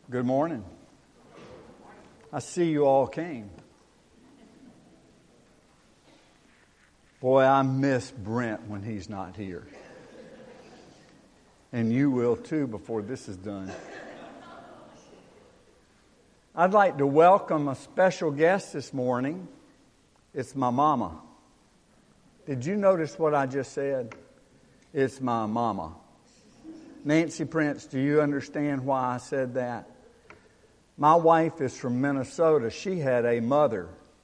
Good morning. I see you all came. Boy, I miss Brent when he's not here. And you will too before this is done. I'd like to welcome a special guest this morning. It's my mama. Did you notice what I just said? It's my mama. Nancy Prince, do you understand why I said that? My wife is from Minnesota. She had a mother.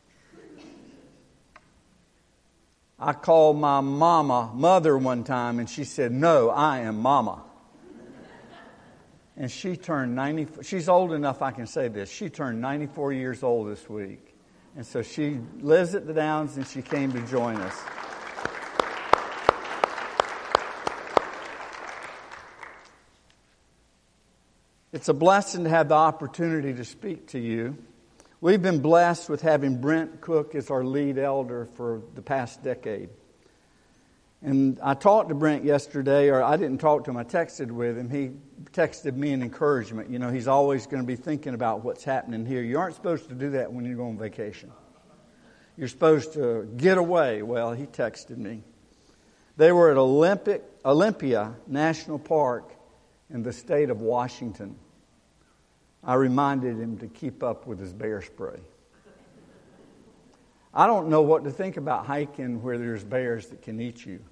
I called my mama mother one time, and she said, "No, I am mama." And she turned 90. She's old enough I can say this. She turned 94 years old this week. And so she lives at the Downs, and she came to join us. It's a blessing to have the opportunity to speak to you. We've been blessed with having Brent Cook as our lead elder for the past decade. And I talked to Brent yesterday, or I didn't talk to him, I texted with him. He texted me an encouragement. You know, he's always going to be thinking about what's happening here. You aren't supposed to do that when you go on vacation. You're supposed to get away. Well, he texted me. They were at Olympia National Park in the state of Washington. I reminded him to keep up with his bear spray. I don't know what to think about hiking where there's bears that can eat you.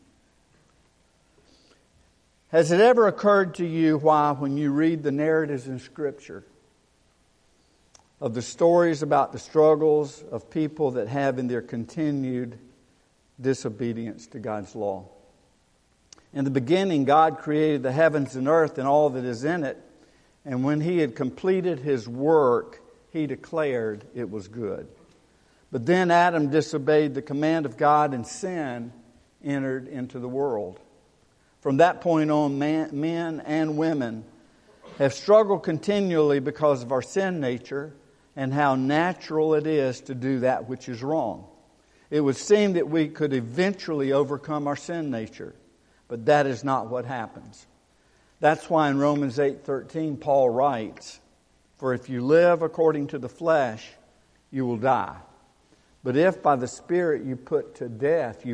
Has it ever occurred to you why, when you read the narratives in Scripture of the stories about the struggles of people that have in their continued disobedience to God's law? In the beginning, God created the heavens and earth and all that is in it. And when He had completed His work, He declared it was good. But then Adam disobeyed the command of God, and sin entered into the world. From that point on, men and women have struggled continually because of our sin nature and how natural it is to do that which is wrong. It would seem that we could eventually overcome our sin nature, but that is not what happens. That's why in Romans 8:13, Paul writes, "For if you live according to the flesh, you will die. But if by the Spirit you put to death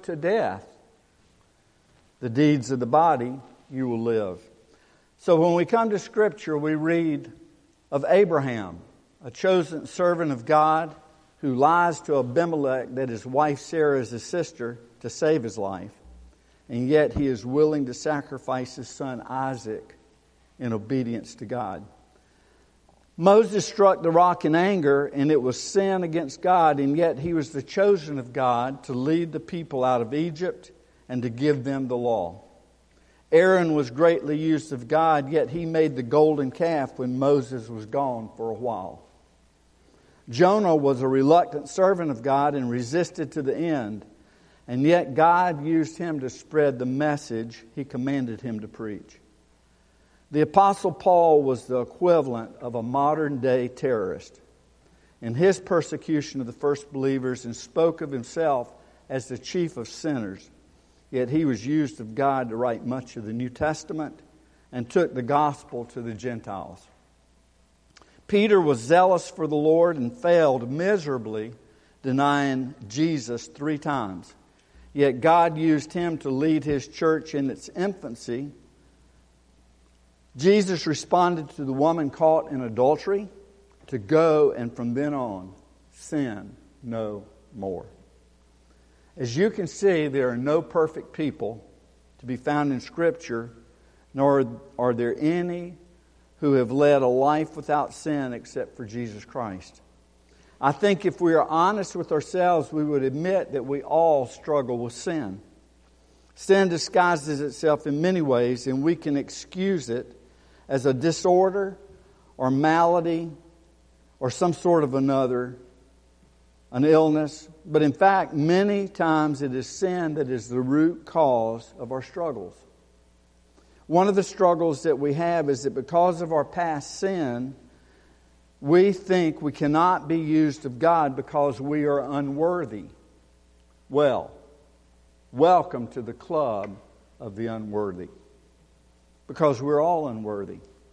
the deeds of the body, you will live." So when we come to Scripture, we read of Abraham, a chosen servant of God who lies to Abimelech that his wife Sarah is his sister to save his life. And yet he is willing to sacrifice his son Isaac in obedience to God. Moses struck the rock in anger, and it was sin against God, and yet he was the chosen of God to lead the people out of Egypt and to give them the law. Aaron was greatly used of God, yet he made the golden calf when Moses was gone for a while. Jonah was a reluctant servant of God and resisted to the end. And yet God used him to spread the message He commanded him to preach. The Apostle Paul was the equivalent of a modern-day terrorist in his persecution of the first believers, and spoke of himself as the chief of sinners. Yet he was used of God to write much of the New Testament and took the gospel to the Gentiles. Peter was zealous for the Lord and failed miserably, denying Jesus 3 times. Yet God used him to lead His church in its infancy. Jesus responded to the woman caught in adultery to go and from then on sin no more. As you can see, there are no perfect people to be found in Scripture, nor are there any who have led a life without sin except for Jesus Christ. I think if we are honest with ourselves, we would admit that we all struggle with sin. Sin disguises itself in many ways, and we can excuse it as a disorder or malady or some sort of an illness. But in fact, many times it is sin that is the root cause of our struggles. One of the struggles that we have is that because of our past sin, we think we cannot be used of God because we are unworthy. Well, welcome to the club of the unworthy. Because we're all unworthy.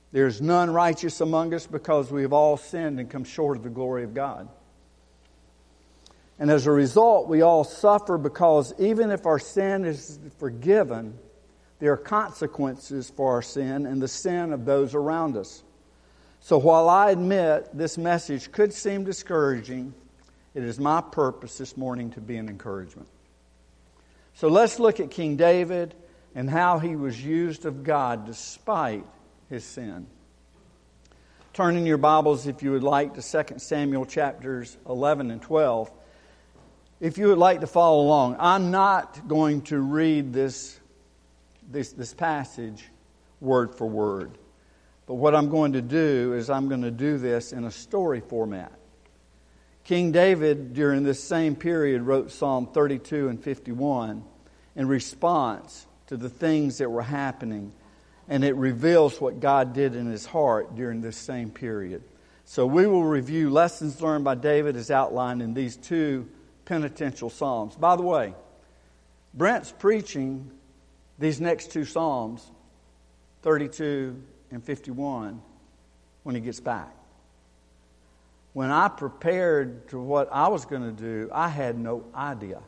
There is none righteous among us because we have all sinned and come short of the glory of God. And as a result, we all suffer because even if our sin is forgiven, there are consequences for our sin and the sin of those around us. So while I admit this message could seem discouraging, it is my purpose this morning to be an encouragement. So let's look at King David and how he was used of God despite his sin. Turn in your Bibles, if you would like, to 2 Samuel chapters 11 and 12. If you would like to follow along, I'm not going to read this passage word for word. But what I'm going to do is I'm going to do this in a story format. King David, during this same period, wrote Psalm 32 and 51 in response to the things that were happening. And it reveals what God did in his heart during this same period. So we will review lessons learned by David as outlined in these two penitential psalms. By the way, Brent's preaching these next two psalms, 32 and 51, when he gets back. When I prepared to what I was going to do, I had no idea.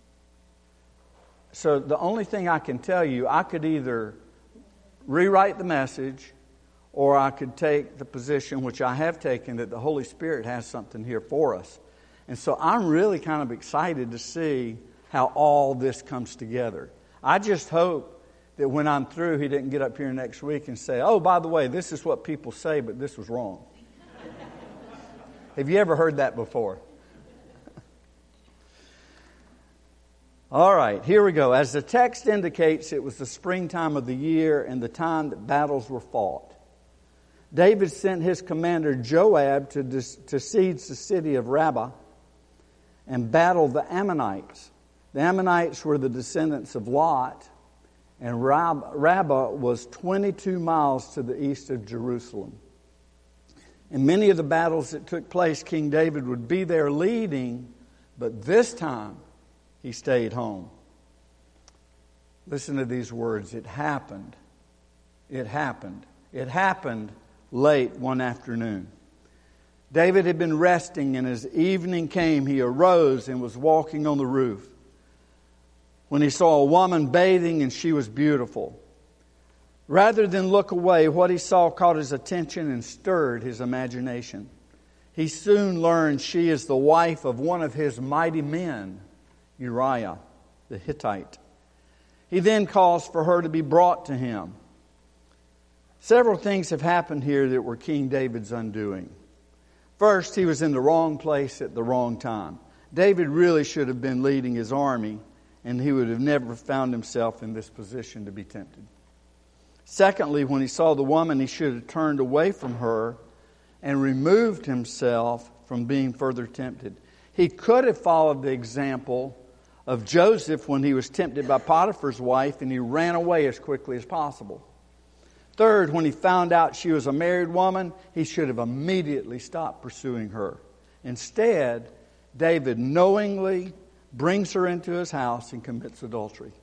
So the only thing I can tell you, I could either rewrite the message or I could take the position, which I have taken, that the Holy Spirit has something here for us. And so I'm really kind of excited to see how all this comes together. I just hope that when I'm through, he didn't get up here next week and say, oh, by the way, this is what people say, but this was wrong. Have you ever heard that before? All right, here we go. As the text indicates, it was the springtime of the year and the time that battles were fought. David sent his commander Joab to siege the city of Rabbah and battle the Ammonites. The Ammonites were the descendants of Lot, and Rabbah was 22 miles to the east of Jerusalem. In many of the battles that took place, King David would be there leading, but this time he stayed home. Listen to these words. It happened. It happened. It happened late one afternoon. David had been resting, and as evening came, he arose and was walking on the roof when he saw a woman bathing, and she was beautiful. Rather than look away, what he saw caught his attention and stirred his imagination. He soon learned she is the wife of one of his mighty men, Uriah the Hittite. He then caused for her to be brought to him. Several things have happened here that were King David's undoing. First, he was in the wrong place at the wrong time. David really should have been leading his army, and he would have never found himself in this position to be tempted. Secondly, when he saw the woman, he should have turned away from her and removed himself from being further tempted. He could have followed the example of Joseph when he was tempted by Potiphar's wife, and he ran away as quickly as possible. Third, when he found out she was a married woman, he should have immediately stopped pursuing her. Instead, David knowingly brings her into his house and commits adultery.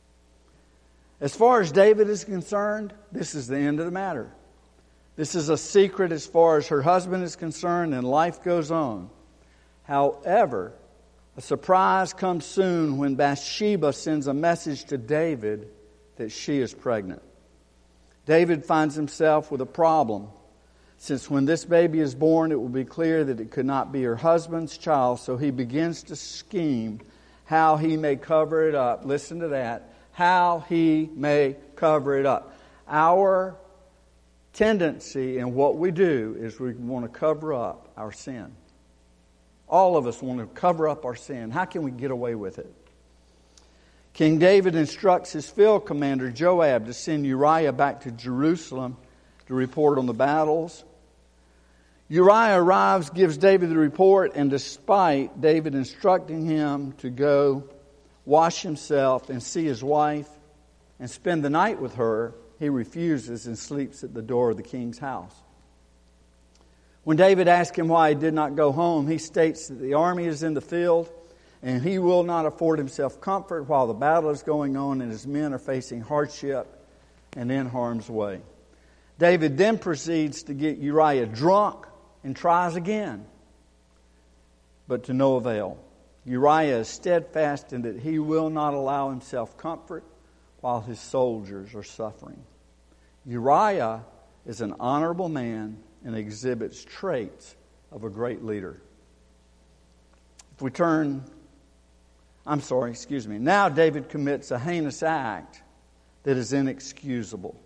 As far as David is concerned, this is the end of the matter. This is a secret as far as her husband is concerned, and life goes on. However, a surprise comes soon when Bathsheba sends a message to David that she is pregnant. David finds himself with a problem, since when this baby is born, it will be clear that it could not be her husband's child, so he begins to scheme how he may cover it up. Listen to that. How he may cover it up. Our tendency in what we do is we want to cover up our sin. All of us want to cover up our sin. How can we get away with it? King David instructs his field commander Joab to send Uriah back to Jerusalem to report on the battles. Uriah arrives, gives David the report, and despite David instructing him to go wash himself and see his wife and spend the night with her, he refuses and sleeps at the door of the king's house. When David asks him why he did not go home, he states that the army is in the field and he will not afford himself comfort while the battle is going on and his men are facing hardship and in harm's way. David then proceeds to get Uriah drunk and tries again, but to no avail. Uriah is steadfast in that he will not allow himself comfort while his soldiers are suffering. Uriah is an honorable man and exhibits traits of a great leader. If we now David commits a heinous act that is inexcusable.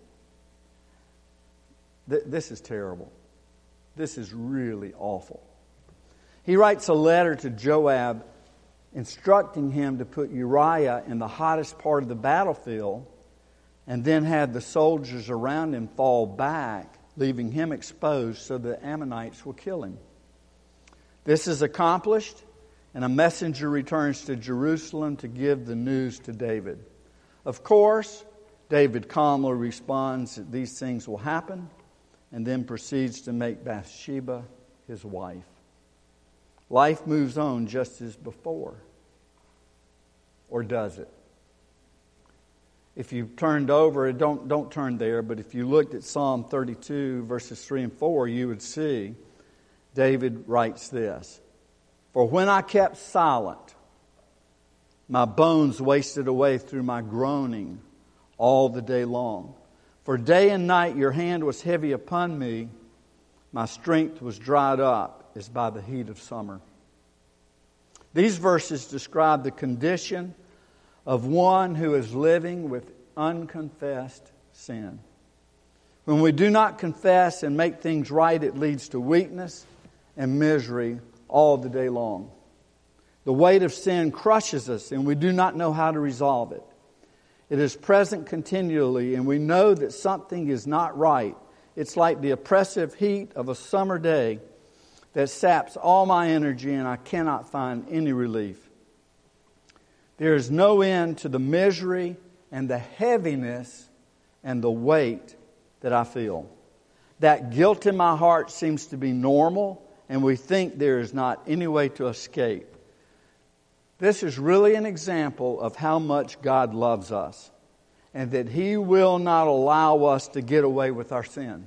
This is terrible. This is really awful. He writes a letter to Joab instructing him to put Uriah in the hottest part of the battlefield and then had the soldiers around him fall back, leaving him exposed so the Ammonites will kill him. This is accomplished, and a messenger returns to Jerusalem to give the news to David. Of course, David calmly responds that these things will happen, and then proceeds to make Bathsheba his wife. Life moves on just as before. Or does it? If you've turned over, don't turn there, but if you looked at Psalm 32, verses 3 and 4, you would see David writes this: "For when I kept silent, my bones wasted away through my groaning all the day long. For day and night your hand was heavy upon me. My strength was dried up as by the heat of summer." These verses describe the condition of one who is living with unconfessed sin. When we do not confess and make things right, it leads to weakness and misery all the day long. The weight of sin crushes us, and we do not know how to resolve it. It is present continually, and we know that something is not right. It's like the oppressive heat of a summer day that saps all my energy, and I cannot find any relief. There is no end to the misery and the heaviness and the weight that I feel. That guilt in my heart seems to be normal, and we think there is not any way to escape. This is really an example of how much God loves us and that He will not allow us to get away with our sin.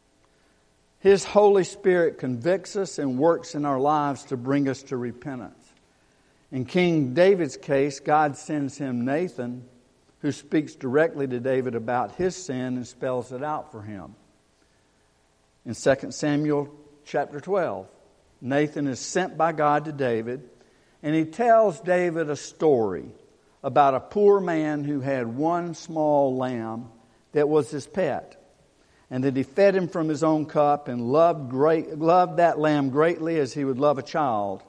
His Holy Spirit convicts us and works in our lives to bring us to repentance. In King David's case, God sends him Nathan, who speaks directly to David about his sin and spells it out for him. In 2 Samuel chapter 12, Nathan is sent by God to David, and he tells David a story about a poor man who had one small lamb that was his pet, and that he fed him from his own cup and loved that lamb greatly as he would love a child.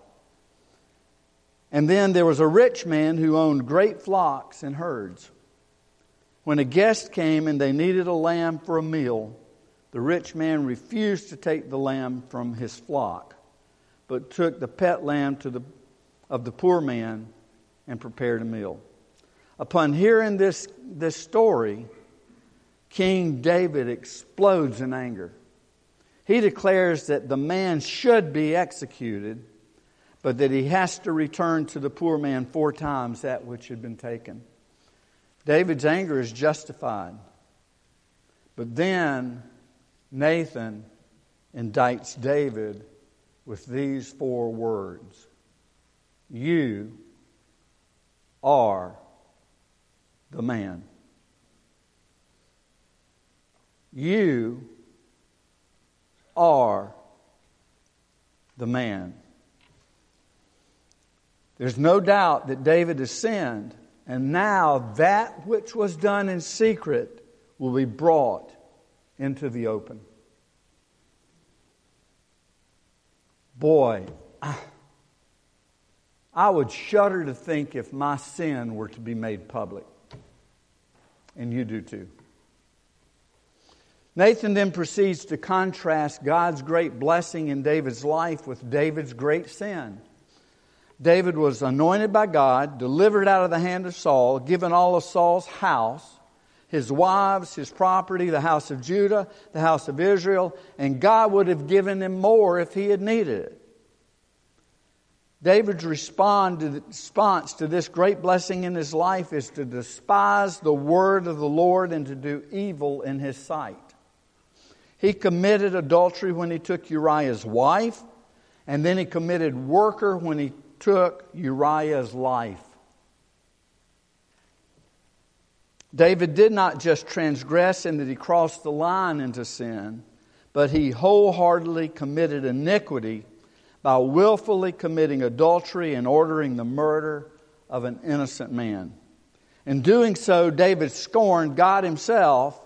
And then there was a rich man who owned great flocks and herds. When a guest came and they needed a lamb for a meal, the rich man refused to take the lamb from his flock, but took the pet lamb of the poor man and prepared a meal. Upon hearing this story, King David explodes in anger. He declares that the man should be executed, but that he has to return to the poor man 4 times that which had been taken. David's anger is justified. But then Nathan indicts David with these 4 words: "You are the man." You are the man. There's no doubt that David has sinned, and now that which was done in secret will be brought into the open. Boy, I would shudder to think if my sin were to be made public. And you do too. Nathan then proceeds to contrast God's great blessing in David's life with David's great sin. David was anointed by God, delivered out of the hand of Saul, given all of Saul's house, his wives, his property, the house of Judah, the house of Israel, and God would have given him more if he had needed it. David's response to this great blessing in his life is to despise the word of the Lord and to do evil in His sight. He committed adultery when he took Uriah's wife, and then he committed murder when he took Uriah's life. David did not just transgress in that he crossed the line into sin, but he wholeheartedly committed iniquity by willfully committing adultery and ordering the murder of an innocent man. In doing so, David scorned God himself.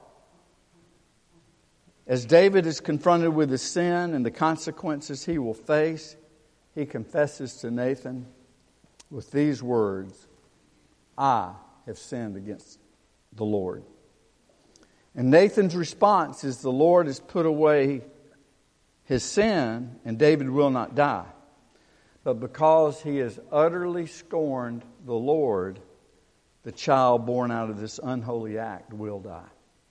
As David is confronted with his sin and the consequences he will face, he confesses to Nathan with these words, I have sinned against the Lord. And Nathan's response is, the Lord has put away his sin and David will not die. But because he has utterly scorned the Lord, the child born out of this unholy act will die.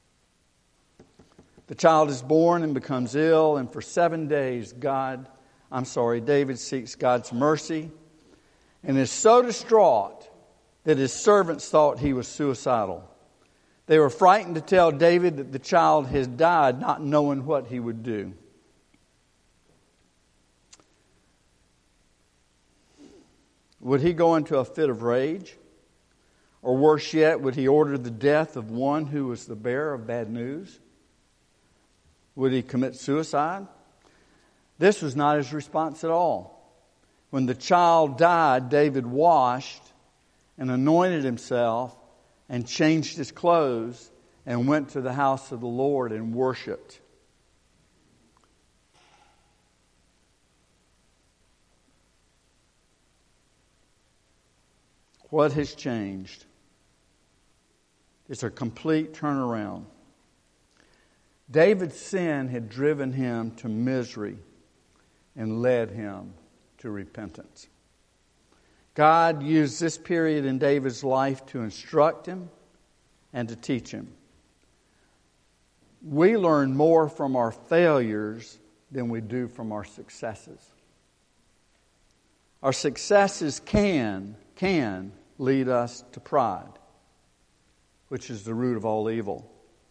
The child is born and becomes ill, and for 7 days David seeks God's mercy and is so distraught that his servants thought he was suicidal. They were frightened to tell David that the child had died, not knowing what he would do. Would he go into a fit of rage? Or worse yet, would he order the death of one who was the bearer of bad news? Would he commit suicide? This was not his response at all. When the child died, David washed and anointed himself and changed his clothes and went to the house of the Lord and worshiped. What has changed? It's a complete turnaround. David's sin had driven him to misery and led him to repentance. God used this period in David's life to instruct him and to teach him. We learn more from our failures than we do from our successes. Our successes can lead us to pride, which is the root of all evil.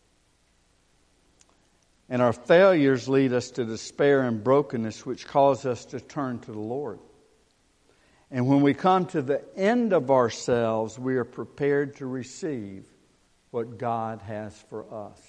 And our failures lead us to despair and brokenness, which cause us to turn to the Lord. And when we come to the end of ourselves, we are prepared to receive what God has for us.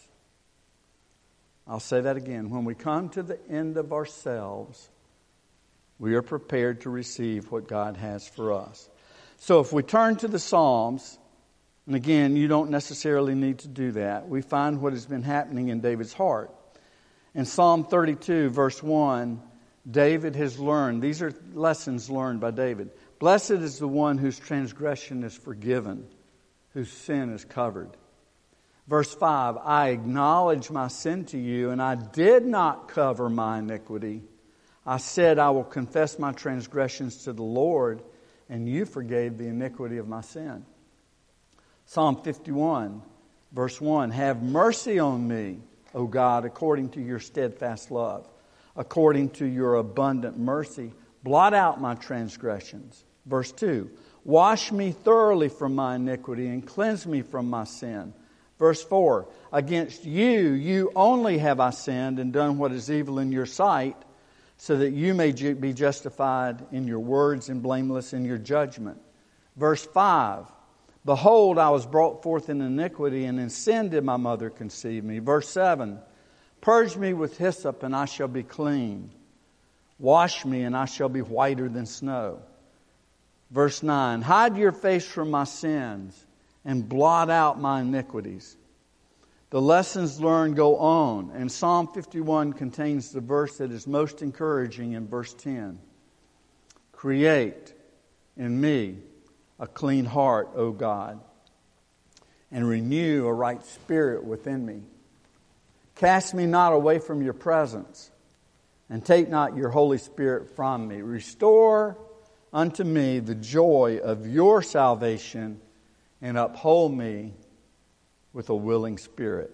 I'll say that again. When we come to the end of ourselves, we are prepared to receive what God has for us. So if we turn to the Psalms, and again, you don't necessarily need to do that, we find what has been happening in David's heart. In Psalm 32, verse 1, David has learned, these are lessons learned by David. Blessed is the one whose transgression is forgiven, whose sin is covered. Verse 5, I acknowledge my sin to you, and I did not cover my iniquity. I said, I will confess my transgressions to the Lord, and you forgave the iniquity of my sin. Psalm 51, verse 1, have mercy on me, O God, according to your steadfast love. According to your abundant mercy, blot out my transgressions. Verse 2, wash me thoroughly from my iniquity and cleanse me from my sin. Verse 4, against you only have I sinned and done what is evil in your sight, so that you may be justified in your words and blameless in your judgment. Verse 5, behold, I was brought forth in iniquity, and in sin did my mother conceive me. Verse 7, purge me with hyssop, and I shall be clean. Wash me, and I shall be whiter than snow. Verse 9, hide your face from my sins, and blot out my iniquities. The lessons learned go on, and Psalm 51 contains the verse that is most encouraging in verse 10. Create in me a clean heart, O God, and renew a right spirit within me. Cast me not away from your presence, and take not your Holy Spirit from me. Restore unto me the joy of your salvation, and uphold me with a willing spirit.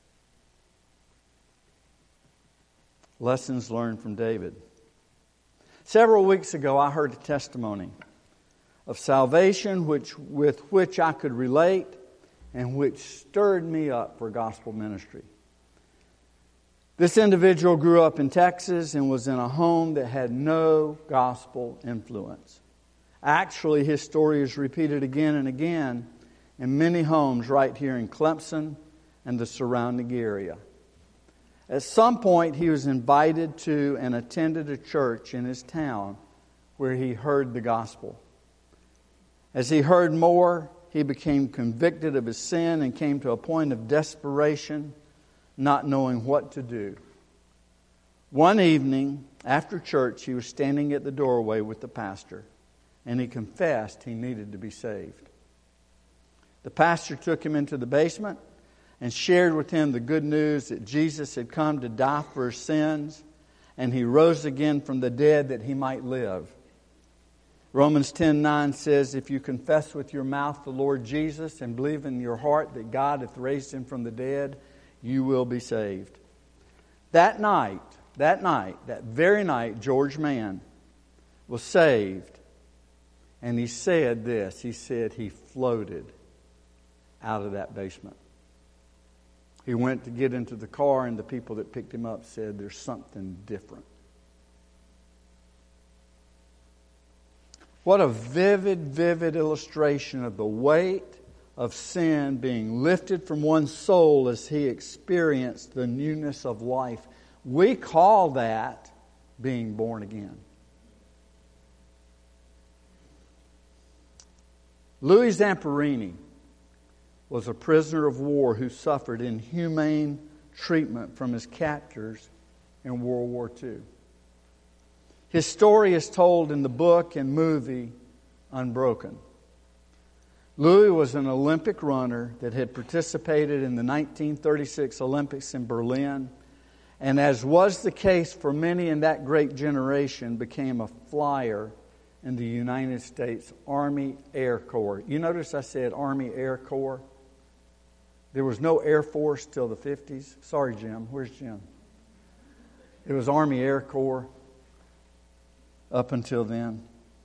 Lessons learned from David. Several weeks ago, I heard a testimony of salvation with which I could relate and which stirred me up for gospel ministry. This individual grew up in Texas and was in a home that had no gospel influence. Actually, his story is repeated again and again in many homes right here in Clemson and the surrounding area. At some point, he was invited to and attended a church in his town where he heard the gospel. As he heard more, he became convicted of his sin and came to a point of desperation, not knowing what to do. One evening, after church, he was standing at the doorway with the pastor, and he confessed he needed to be saved. The pastor took him into the basement and shared with him the good news that Jesus had come to die for his sins, and he rose again from the dead that he might live. Romans 10:9 says, if you confess with your mouth the Lord Jesus and believe in your heart that God hath raised him from the dead, you will be saved. That very night, George Mann was saved. And he said this, he said he floated out of that basement. He went to get into the car, and the people that picked him up said, there's something different. What a vivid illustration of the weight of sin being lifted from one's soul as he experienced the newness of life. We call that being born again. Louis Zamperini was a prisoner of war who suffered inhumane treatment from his captors in World War II. His story is told in the book and movie Unbroken. Louis was an Olympic runner that had participated in the 1936 Olympics in Berlin, and as was the case for many in that great generation, became a flyer in the United States Army Air Corps. You notice I said Army Air Corps? There was no Air Force till the 50s. Sorry, Jim. Where's Jim? It was Army Air Corps up until then.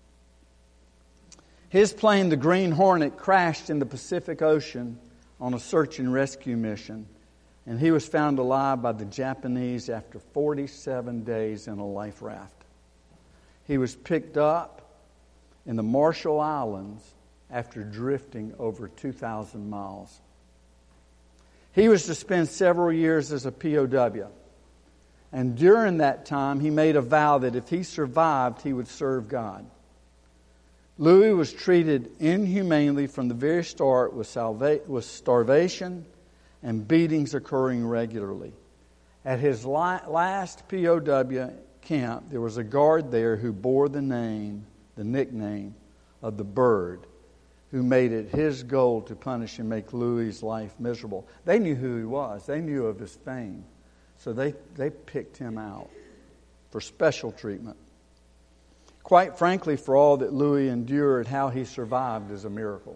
His plane, the Green Hornet, crashed in the Pacific Ocean on a search and rescue mission, and he was found alive by the Japanese after 47 days in a life raft. He was picked up in the Marshall Islands after drifting over 2,000 miles. He was to spend several years as a POW. And during that time, he made a vow that if he survived, he would serve God. Louis was treated inhumanely from the very start with starvation and beatings occurring regularly. At his last POW camp, there was a guard there who bore the nickname of the Bird, who made it his goal to punish and make Louis' life miserable. They knew who he was. They knew of his fame. So they picked him out for special treatment. Quite frankly, for all that Louis endured, how he survived is a miracle.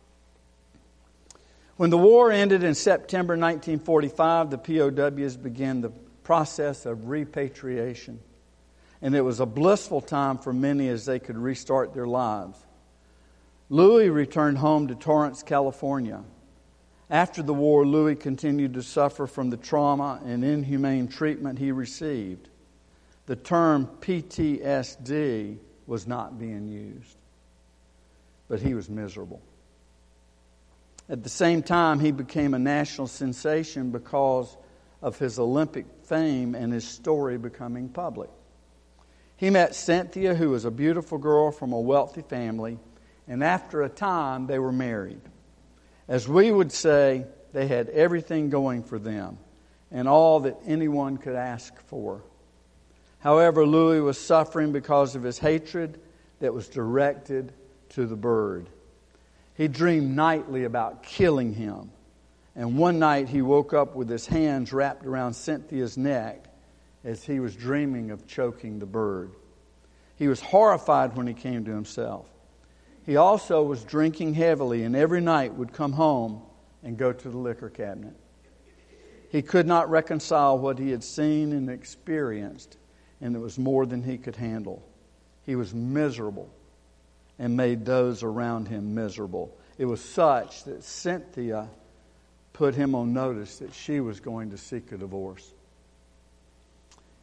When the war ended in September 1945, the POWs began the process of repatriation. And it was a blissful time for many as they could restart their lives. Louis returned home to Torrance, California. After the war, Louis continued to suffer from the trauma and inhumane treatment he received. The term PTSD was not being used, but he was miserable. At the same time, he became a national sensation because of his Olympic fame and his story becoming public. He met Cynthia, who was a beautiful girl from a wealthy family, and after a time, they were married. As we would say, they had everything going for them and all that anyone could ask for. However, Louis was suffering because of his hatred that was directed to the Bird. He dreamed nightly about killing him. And one night he woke up with his hands wrapped around Cynthia's neck as he was dreaming of choking the Bird. He was horrified when he came to himself. He also was drinking heavily and every night would come home and go to the liquor cabinet. He could not reconcile what he had seen and experienced, and it was more than he could handle. He was miserable and made those around him miserable. It was such that Cynthia put him on notice that she was going to seek a divorce.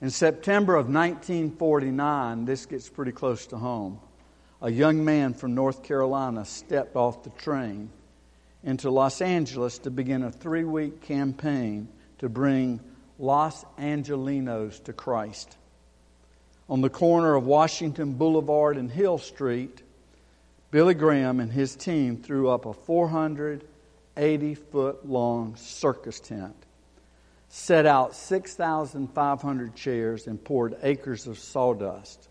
In September of 1949, this gets pretty close to home, a young man from North Carolina stepped off the train into Los Angeles to begin a 3-week campaign to bring Los Angelinos to Christ. On the corner of Washington Boulevard and Hill Street, Billy Graham and his team threw up a 480-foot-long circus tent, set out 6,500 chairs, and poured acres of sawdust.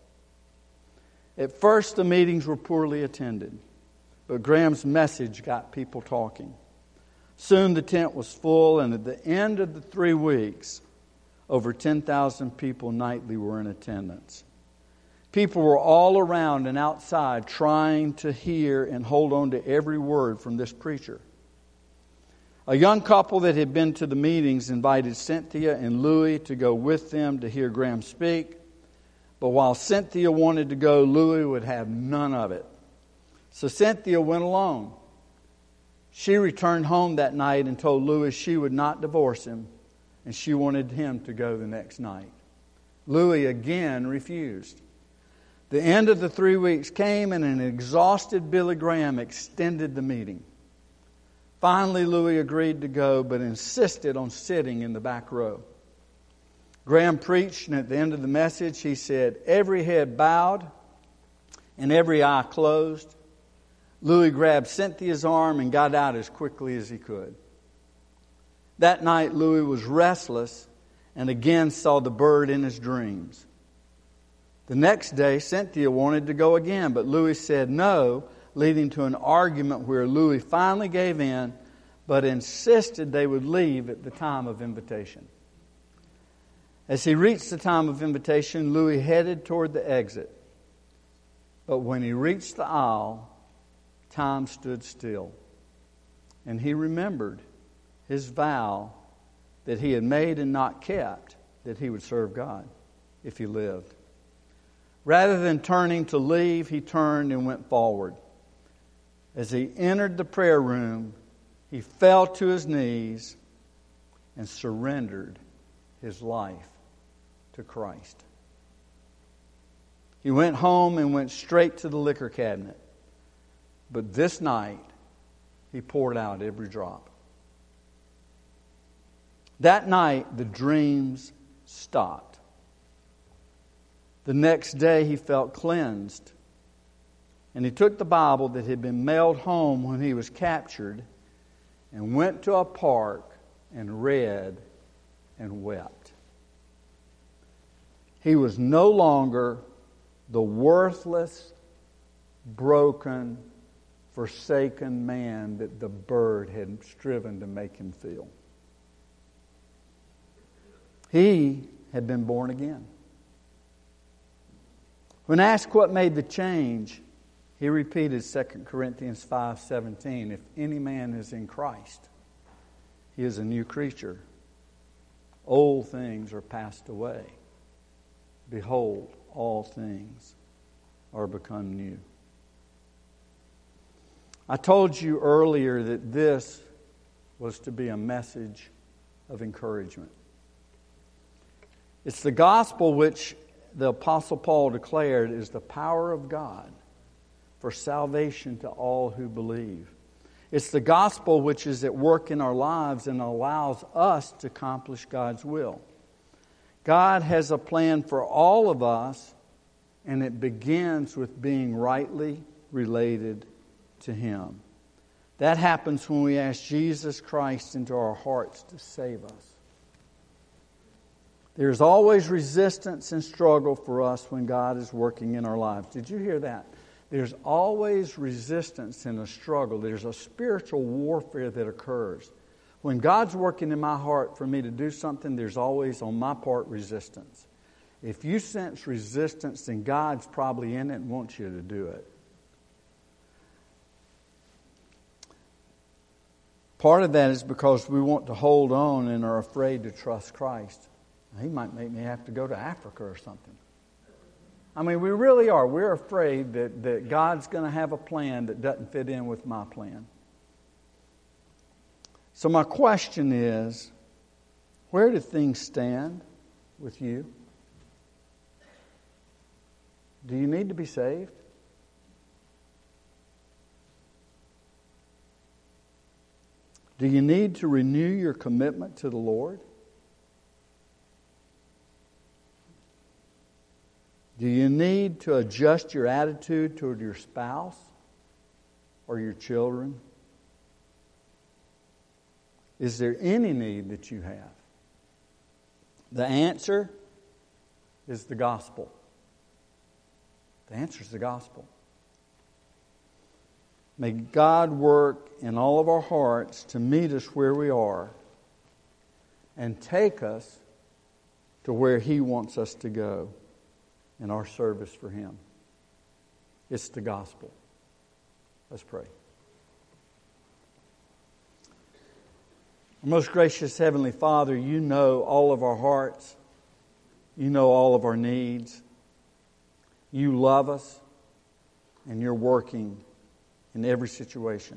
At first, the meetings were poorly attended, but Graham's message got people talking. Soon the tent was full, and at the end of the 3 weeks, over 10,000 people nightly were in attendance. People were all around and outside trying to hear and hold on to every word from this preacher. A young couple that had been to the meetings invited Cynthia and Louis to go with them to hear Graham speak. But while Cynthia wanted to go, Louis would have none of it. So Cynthia went alone. She returned home that night and told Louis she would not divorce him, and she wanted him to go the next night. Louis again refused. The end of the 3 weeks came, and an exhausted Billy Graham extended the meeting. Finally, Louis agreed to go, but insisted on sitting in the back row. Graham preached, and at the end of the message, he said, "Every head bowed and every eye closed." Louis grabbed Cynthia's arm and got out as quickly as he could. That night, Louis was restless and again saw the bird in his dreams. The next day, Cynthia wanted to go again, but Louis said no, leading to an argument where Louis finally gave in, but insisted they would leave at the time of invitation. As he reached the time of invitation, Louis headed toward the exit. But when he reached the aisle, time stood still, and he remembered his vow that he had made and not kept, that he would serve God if he lived. Rather than turning to leave, he turned and went forward. As he entered the prayer room, he fell to his knees and surrendered his life to Christ. He went home and went straight to the liquor cabinet. But this night, he poured out every drop. That night, the dreams stopped. The next day, he felt cleansed. And he took the Bible that had been mailed home when he was captured and went to a park and read and wept. He was no longer the worthless, broken, forsaken man that the bird had striven to make him feel. He had been born again. When asked what made the change, he repeated 2 Corinthians 5:17. If any man is in Christ, he is a new creature. Old things are passed away. Behold, all things are become new. I told you earlier that this was to be a message of encouragement. It's the gospel which the Apostle Paul declared is the power of God for salvation to all who believe. It's the gospel which is at work in our lives and allows us to accomplish God's will. God has a plan for all of us, and it begins with being rightly related to Him. That happens when we ask Jesus Christ into our hearts to save us. There's always resistance and struggle for us when God is working in our lives. Did you hear that? There's always resistance and a struggle. There's a spiritual warfare that occurs. When God's working in my heart for me to do something, there's always on my part resistance. If you sense resistance, then God's probably in it and wants you to do it. Part of that is because we want to hold on and are afraid to trust Christ. He might make me have to go to Africa or something. I mean, we really are. We're afraid that God's going to have a plan that doesn't fit in with my plan. So my question is, where do things stand with you? Do you need to be saved? Do you need to renew your commitment to the Lord? Do you need to adjust your attitude toward your spouse or your children? Is there any need that you have? The answer is the gospel. The answer is the gospel. May God work in all of our hearts to meet us where we are and take us to where He wants us to go in our service for Him. It's the gospel. Let's pray. Most gracious Heavenly Father, You know all of our hearts. You know all of our needs. You love us, and You're working in every situation.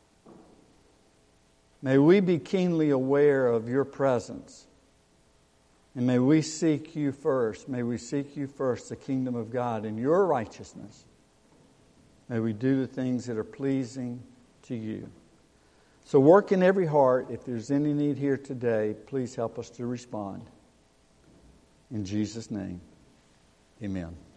May we be keenly aware of Your presence, and may we seek You first. May we seek You first, the kingdom of God and Your righteousness. May we do the things that are pleasing to You. So work in every heart. If there's any need here today, please help us to respond. In Jesus' name, amen.